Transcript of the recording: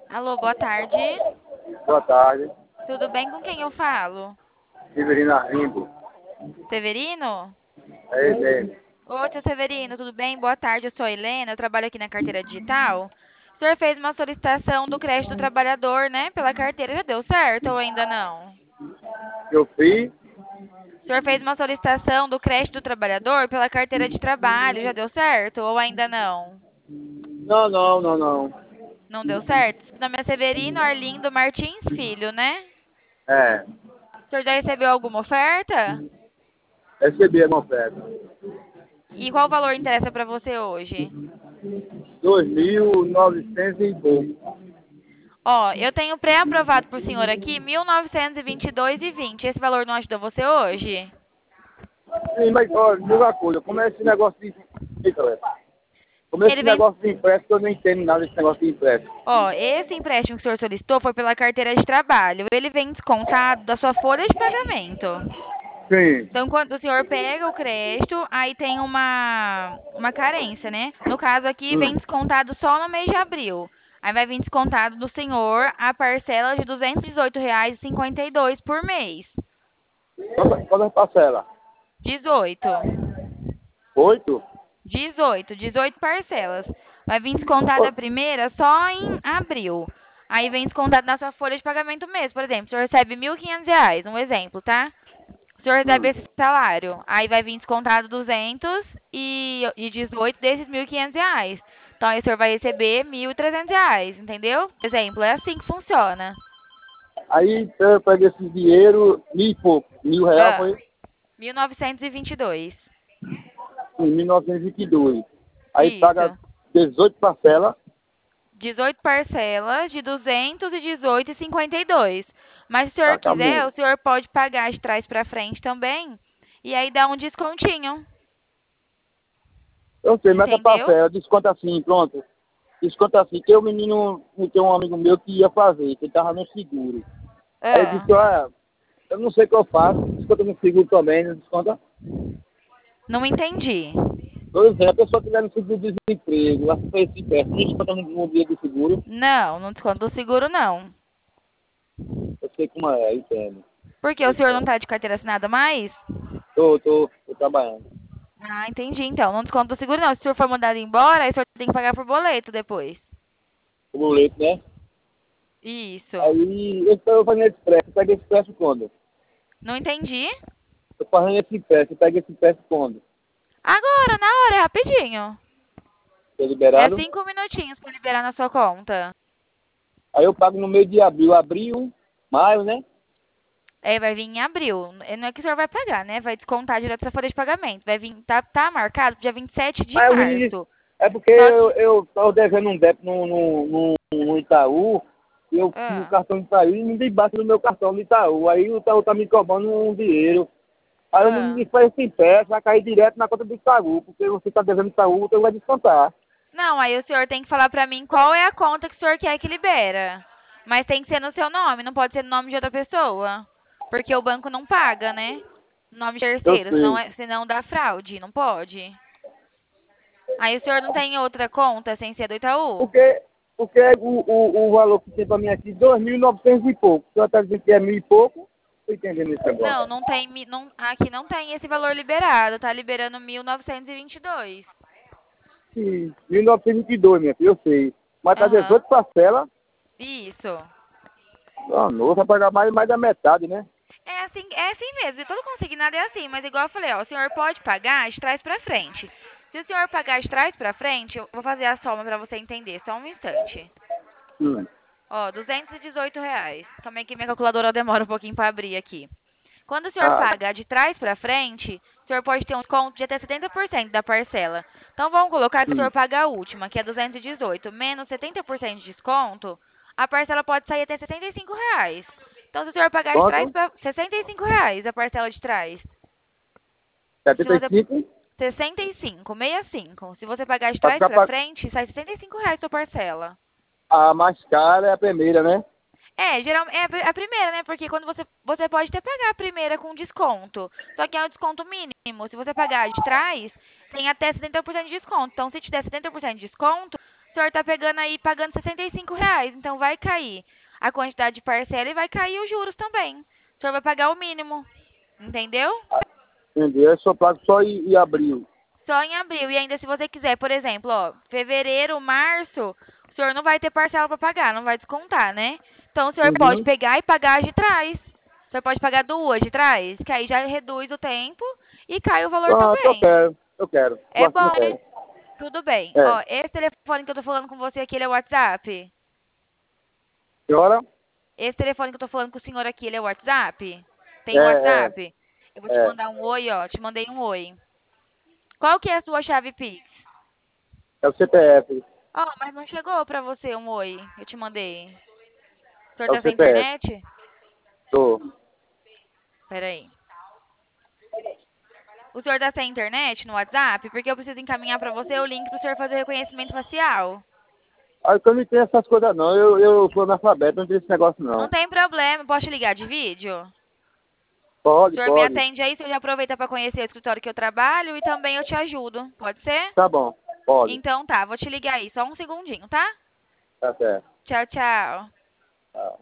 Alô, boa tarde. Boa tarde. Tudo bem com quem eu falo? Severino Arlindo. Severino? É ele mesmo. Ô, seu Severino, tudo bem? Boa tarde, eu sou a Helena, eu trabalho aqui na carteira digital. O senhor fez uma solicitação do crédito do trabalhador, né? Pela carteira, já deu certo ou ainda não? Eu fiz. O senhor fez uma solicitação do crédito do trabalhador pela carteira de trabalho, já deu certo ou ainda não? Não, não, não, não. Não deu certo? Seu nome é Severino Arlindo Martins Filho, né? É. O senhor já recebeu alguma oferta? Recebi a oferta. E qual valor interessa para você hoje? 2.900 e pouco. Ó, eu tenho pré-aprovado por senhor aqui 1.922,20. Esse valor não ajudou você hoje? Sim, mas olha, diga uma coisa, como é esse negócio de. Eita, velho. Como é Ele esse vem. negócio de empréstimo, eu não entendo nada desse negócio de empréstimo. Ó, esse empréstimo que o senhor solicitou foi pela carteira de trabalho. Ele vem descontado da sua folha de pagamento. Sim. Então, quando o senhor pega o crédito, aí tem uma carência, né? No caso aqui, vem Hum. descontado só no mês de abril. Aí vai vir descontado do senhor a parcela de R$ 218,52 por mês. Quantas parcelas? 18. 8? 18 parcelas. Vai vir descontada a primeira só em abril. Aí vem descontado na sua folha de pagamento mesmo. Por exemplo, o senhor recebe R$ 1.500, um exemplo, tá? O senhor recebe esse salário. Aí vai vir descontado 218 desses R$ 1.500. Então aí o senhor vai receber R$ 1.300, entendeu? Exemplo, é assim que funciona. Aí eu peguei esse dinheiro, mil e pouco. R$ 1.000 Ah, foi 1.922. em 1922. Aí paga Isso. 18 parcelas. 18 parcelas de 218,52. Mas se o senhor Tá, tá quiser, bom. o senhor pode pagar de trás para frente também. E aí dá um descontinho. Eu sei, mas essa Entendeu? parcela, desconta assim, pronto. Desconta assim, que o menino, tem um amigo meu que ia fazer, que ele tava no seguro. Aí ele Ah, disse, olha, eu não sei o que eu faço, desconta no seguro também, não desconta. não entendi. Por exemplo, a pessoa que tiver no seguro de desemprego, ela fez esse teste, não desconta no dia do seguro, Não, não desconto do seguro, não. eu sei como é, entendo. Porque o senhor não está de carteira assinada mais? Tô trabalhando. Ah, entendi. Então, não desconto do seguro, não. Se o senhor for mandado embora, aí o senhor tem que pagar por boleto depois. O boleto, né? Isso. Aí eu estou fazendo esse teste, eu pego esse teste quando? Não entendi? Tô fazendo esse teste, eu pego esse teste quando? Agora, na hora, é rapidinho. Tô É liberado? 5 minutinhos para liberar na sua conta. Aí eu pago no mês de abril, maio, né? É, vai vir em abril. Não é que o senhor vai pagar, né? Vai descontar direto da folha de pagamento. Vai vir, tá marcado pro dia 27 de Mas o menino disse, março. é porque Só que. eu tô devendo um débito no Itaú, e eu fiz o Ah, cartão de Itaú e não dei baixa no meu cartão do Itaú. Aí o Itaú tá me cobrando um dinheiro. Aí o menino ah. disse, faz esse teste, vai cair direto na conta do Itaú, porque você tá devendo Itaú, então vai descontar. Não, aí o senhor tem que falar pra mim qual é a conta que o senhor quer que libera. Mas tem que ser no seu nome, não pode ser no nome de outra pessoa. Porque o banco não paga, né? Nome de Eu terceiro, sei. senão dá fraude, não pode. Aí o senhor não tem outra conta sem ser do Itaú? Porque, porque o valor que tem pra mim aqui, 2.900 e pouco. O senhor tá dizendo que é mil e pouco? Tô entendendo esse negócio. Não, não tem, aqui não tem esse valor liberado, tá liberando 1.922. Sim, 1922, minha filha, eu sei. Mas tá Aham. 18 parcelas. Isso. Ah, não, vai pagar mais da metade, né? É assim mesmo, e todo consignado é assim, mas igual eu falei, ó, o senhor pode pagar de trás pra frente. Se o senhor pagar de trás pra frente, eu vou fazer a soma pra você entender, só um instante. Hum. Ó, R$ 218. Calma aí que minha calculadora demora um pouquinho pra abrir aqui. Quando o senhor Ah, paga de trás pra frente, o senhor pode ter um desconto de até 70% da parcela. Então vamos colocar que o senhor hum. paga a última, que é 218, menos 70% de desconto, a parcela pode sair até R$ 65. Então se o senhor pagar de trás Quanto? para R$ 65 a parcela de trás. Se você 75? 65, 65. Se você pagar de Vai trás ficar pra pra... frente, sai R$ 65 sua parcela. A mais cara é a primeira, né? É, geralmente é a primeira, né? Porque quando você pode até pagar a primeira com desconto. Só que é um desconto mínimo. Se você pagar de trás, tem até 70% de desconto. Então, se te der 70% de desconto, senhor tá pegando aí, pagando R$ 65. Então vai cair a quantidade de parcela e vai cair os juros também. O senhor vai pagar o mínimo. Entendeu? Entendeu? Eu só pago só em abril. Só em abril. E ainda se você quiser, por exemplo, ó, fevereiro, março, o senhor não vai ter parcela para pagar, não vai descontar, né? Então o senhor pode Uhum. pegar e pagar as de trás. O senhor pode pagar duas de trás, que aí já reduz o tempo e cai o valor Pronto, eu também. quero. Eu quero. Eu É assim eu bom. quero. Tudo bem. É. Ó, esse telefone que eu tô falando com você aqui, ele é o WhatsApp? Senhora? Esse telefone que eu tô falando com o senhor aqui, ele é o WhatsApp? Tem o É, WhatsApp? Eu vou te é. mandar um oi, ó. Te mandei um oi. Qual que é a sua chave Pix? É o CPF. Ó, mas não chegou pra você um oi. Eu te mandei. O senhor É o tá sem CPF. internet? Tô. Pera aí. O senhor tá sem internet no WhatsApp? Porque eu preciso encaminhar pra você o link pro senhor fazer o reconhecimento facial. Aí que eu não tenho essas coisas não. Eu sou analfabeto, não tenho esse negócio Não não. tem problema. Posso te ligar de vídeo? O Pode, senhor me pode. atende aí, você já aproveita pra conhecer o escritório que eu trabalho e também eu te ajudo. Pode ser? Tá bom. Pode. Então tá, vou te ligar aí. Só um segundinho, tá? Tá certo. Tchau, tchau. Tá.